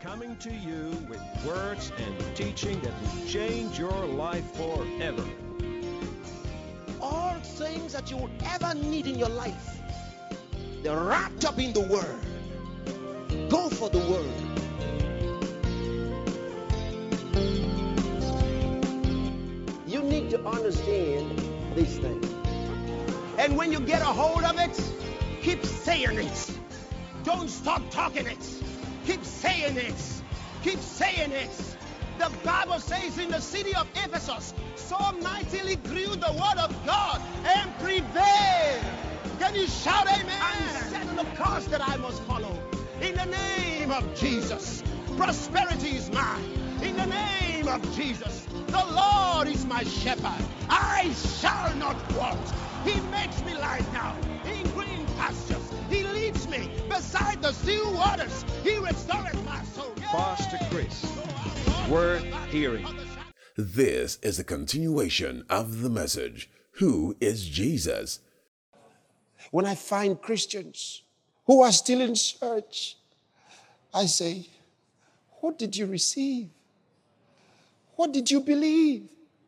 coming to you with words and teaching that will change your life forever. All things that you will ever need in your life, they're wrapped up in the Word. Go for the Word. You need to understand these things. And when you get a hold of it, keep saying it. Don't stop talking it. Keep saying it. Keep saying it. The Bible says in the city of Ephesus, so mightily grew the word of God and prevailed. Can you shout amen? I'm setting the course that I must follow. In the name of Jesus, prosperity is mine. In the name of Jesus, the Lord is my shepherd. I shall not want. He makes me lie down in green pastures. He leads me beside the still waters. He restores my soul. Pastor Chris, worth hearing. This is a continuation of the message, Who is Jesus? When I find Christians who are still in church, I say, what did you receive? What did you believe?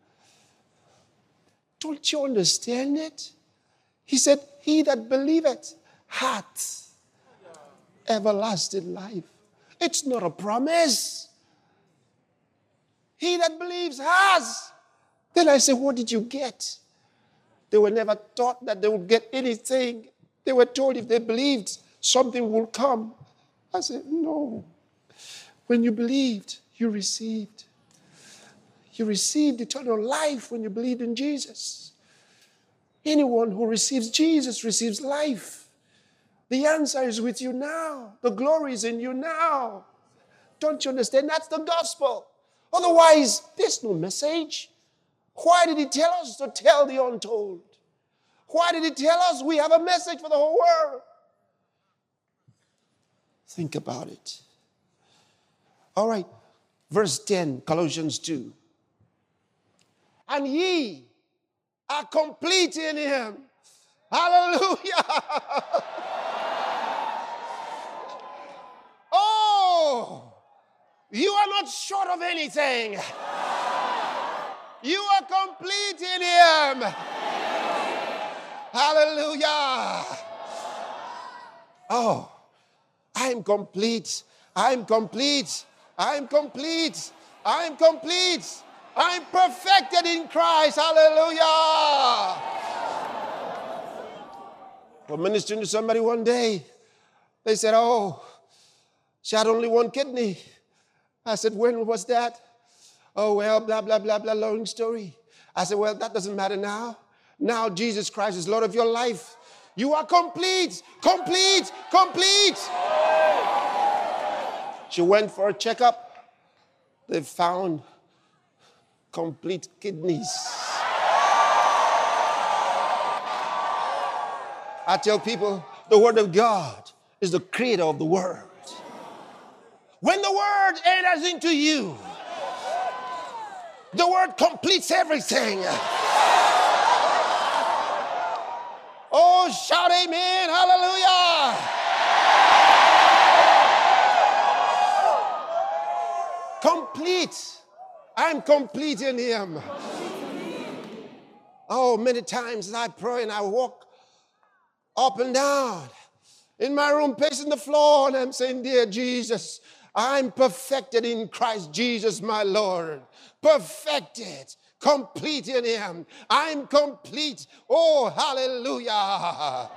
Don't you understand it? He said, he that believeth hath everlasting life. It's not a promise. He that believes has. Then I said, what did you get? They were never taught that they would get anything. They were told if they believed, something will come. I said, no. When you believed, you received. You received eternal life when you believed in Jesus. Anyone who receives Jesus receives life. The answer is with you now. The glory is in you now. Don't you understand? That's the gospel. Otherwise, there's no message. Why did he tell us to tell the untold? Why did he tell us we have a message for the whole world? Think about it. All right, verse 10, Colossians 2. And ye are complete in him. Hallelujah. Oh, you are not short of anything. You are complete in him. Hallelujah. Oh, I'm complete. I'm complete. I'm complete. I'm complete. I'm perfected in Christ. Hallelujah. I'm ministering to somebody one day. They said, oh, she had only one kidney. I said, when was that? Oh, well, blah, blah, blah, blah, long story. I said, well, that doesn't matter now. Now Jesus Christ is Lord of your life. You are complete, complete, complete. She went for a checkup. They found complete kidneys. I tell people, the Word of God is the creator of the world. When the Word enters into you, the Word completes everything. Oh, shout amen, hallelujah. Complete. I'm complete in him. Oh, many times as I pray and I walk up and down in my room, pacing the floor, and I'm saying, dear Jesus, I'm perfected in Christ Jesus, my Lord. Perfected, complete in him. I'm complete. Oh, hallelujah.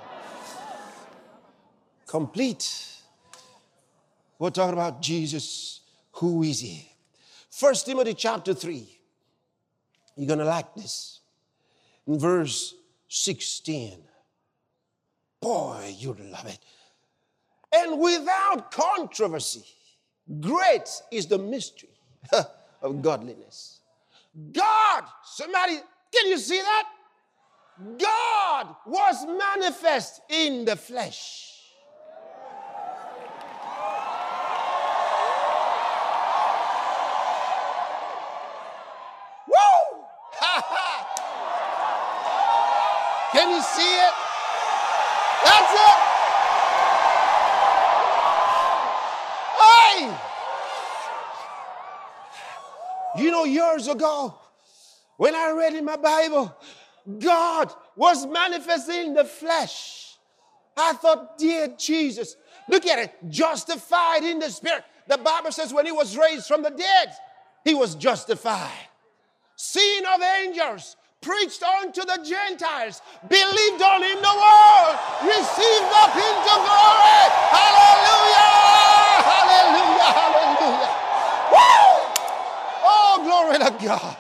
Complete. We're talking about Jesus. Who is he? 1 Timothy chapter 3. You're going to like this. In verse 16. Boy, you'd love it. And without controversy, great is the mystery of godliness. God, somebody, can you see that? God was manifest in the flesh. Woo! Can you see it? That's it. Hey! You know, years ago, when I read in my Bible, God was manifesting in the flesh. I thought, dear Jesus, look at it, justified in the spirit. The Bible says when he was raised from the dead, he was justified. Seen of angels, preached unto the Gentiles, believed on in the world, received up into glory. Hallelujah! Hallelujah! Hallelujah! Woo! Oh, glory to God.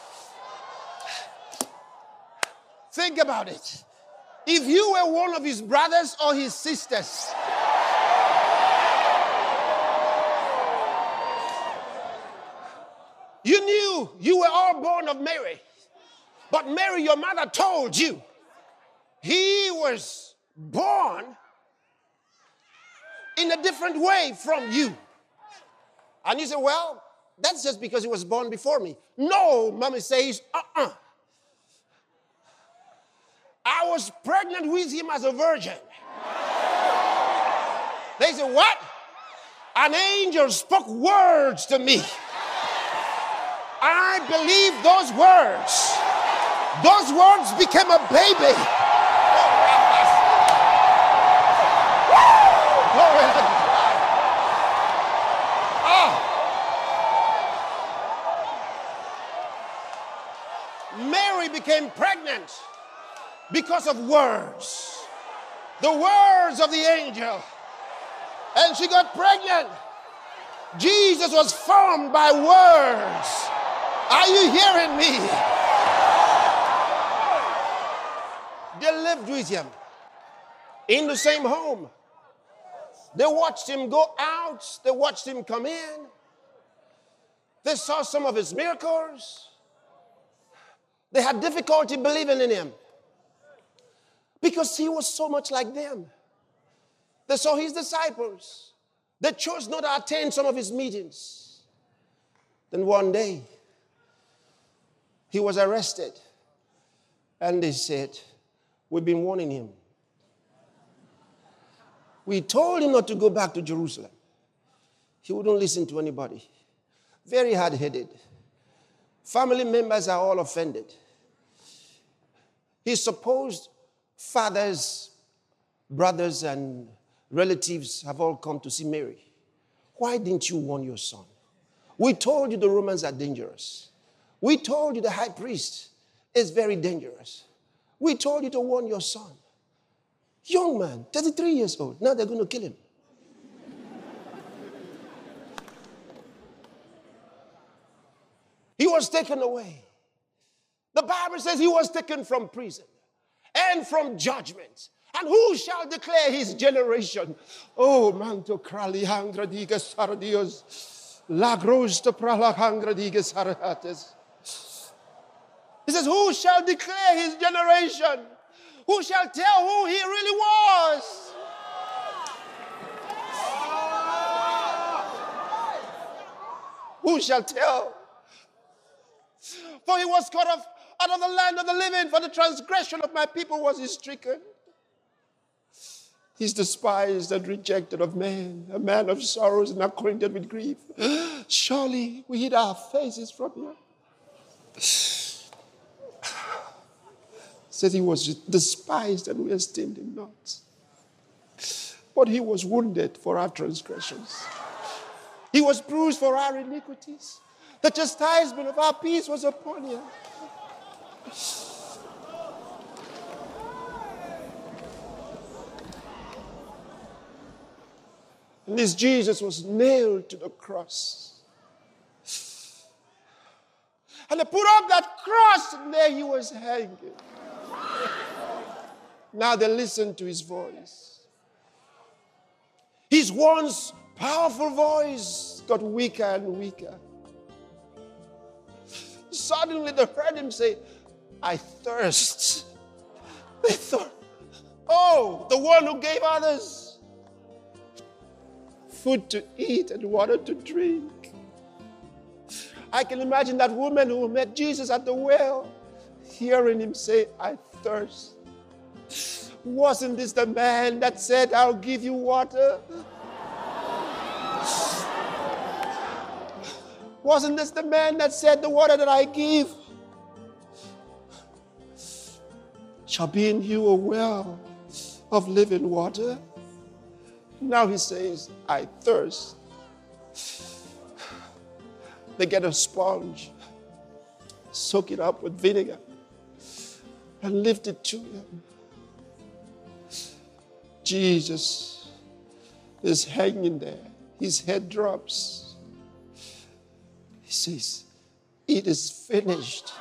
Think about it. If you were one of his brothers or his sisters, you knew you were all born of Mary. But Mary, your mother, told you he was born in a different way from you. And you say, well, that's just because he was born before me. No, mommy says, I was pregnant with him as a virgin. They say, what? An angel spoke words to me. I believe those words. Those words became a baby. Glory to God. Mary became pregnant because of words. The words of the angel. And she got pregnant. Jesus was formed by words. Are you hearing me? They lived with him in the same home. They watched him go out. They watched him come in. They saw some of his miracles. They had difficulty believing in him because he was so much like them. They saw his disciples. They chose not to attend some of his meetings. Then one day, he was arrested. And they said, we've been warning him. We told him not to go back to Jerusalem. He wouldn't listen to anybody. Very hard-headed. Family members are all offended. His supposed fathers, brothers, and relatives have all come to see Mary. Why didn't you warn your son? We told you the Romans are dangerous. We told you the high priest is very dangerous. We told you to warn your son. Young man, 33 years old. Now they're going to kill him. He was taken away. The Bible says he was taken from prison and from judgment. And who shall declare his generation? Oh, manto kralihangra digas sardios, lagrosta pralahangra digas harates. He says, who shall declare his generation? Who shall tell who he really was? Who shall tell? For he was cut off out of the land of the living, for the transgression of my people was he stricken. He's despised and rejected of men, a man of sorrows and acquainted with grief. Surely we hid our faces from him. Said he was despised and we esteemed him not. But he was wounded for our transgressions. He was bruised for our iniquities. The chastisement of our peace was upon him. And this Jesus was nailed to the cross. And they put up that cross and there he was hanging. Now they listen to his voice. His once powerful voice got weaker and weaker. Suddenly they heard him say, I thirst. They thought, oh, the one who gave others food to eat and water to drink. I can imagine that woman who met Jesus at the well, hearing him say, I thirst. Wasn't this the man that said, I'll give you water? Wasn't this the man that said, the water that I give shall be in you a well of living water? Now he says, I thirst. They get a sponge, soak it up with vinegar, and lift it to him. Jesus is hanging there. His head drops. He says, it is finished.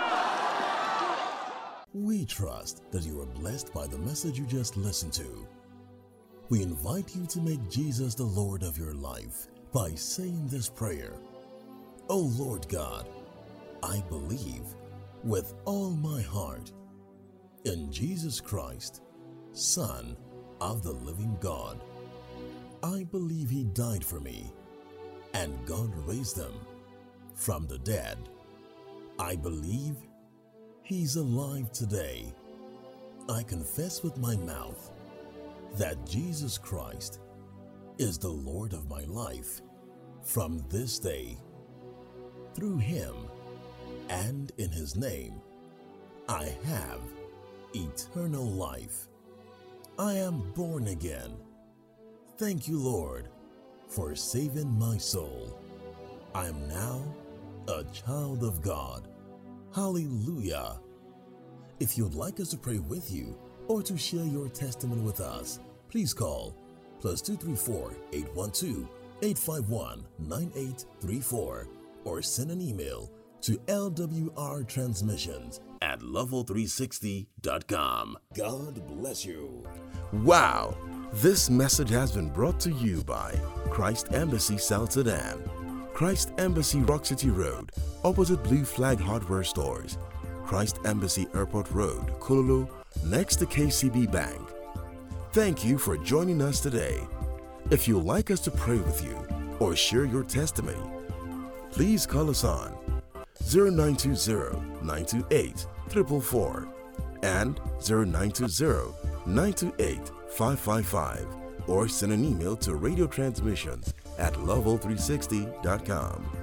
We trust that you are blessed by the message you just listened to. We invite you to make Jesus the Lord of your life by saying this prayer. Oh Lord God, I believe with all my heart in Jesus Christ, Son of the living God. I believe he died for me and God raised him from the dead. I believe he's alive today. I confess with my mouth that Jesus Christ is the Lord of my life from this day. Through him and in his name, I have eternal life. I am born again. Thank you, Lord, for saving my soul. I am now a child of God. Hallelujah. If you'd like us to pray with you or to share your testimony with us, please call +234 812 851 9834 or send an email to lwrtransmissions@level360.com. God bless you. Wow! This message has been brought to you by Christ Embassy South Sudan. Christ Embassy Rock City Road, opposite Blue Flag Hardware Stores. Christ Embassy Airport Road, Kololo, next to KCB Bank. Thank you for joining us today. If you'd like us to pray with you or share your testimony, please call us on 0920-928-444 and 0920-928-555 or send an email to radiotransmissions@level360.com.